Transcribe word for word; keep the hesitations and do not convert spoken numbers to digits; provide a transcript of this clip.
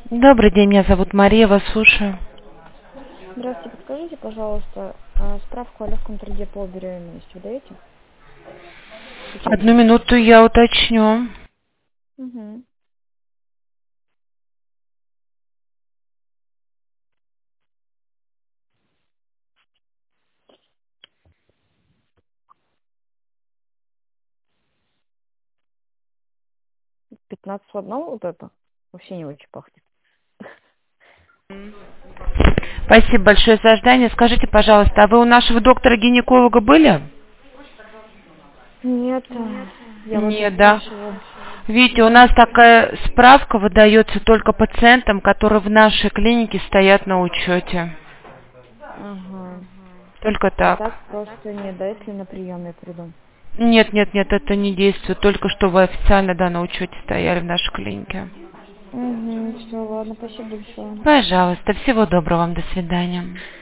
Добрый день, меня зовут Мария, вас слушаю. Здравствуйте, подскажите, пожалуйста, а, справку о легком труде по беременности вы даете? Одну Печатную. минуту я уточню. Угу. пятнадцать в одном вот это? Вообще не очень пахнет. Спасибо большое за ожидание. Скажите, пожалуйста, а вы у нашего доктора-гинеколога были? Нет, а, я вот и Нет, да. спрашиваю. Видите, у нас такая справка выдается только пациентам, которые в нашей клинике стоят на учете. Ага. Только А так. так просто нет, да, если на прием я приду? Нет, нет, нет, это не действует. Только что вы официально, да, на учете стояли в нашей клинике. Угу, все, ладно, спасибо большое. Пожалуйста, всего доброго вам, до свидания.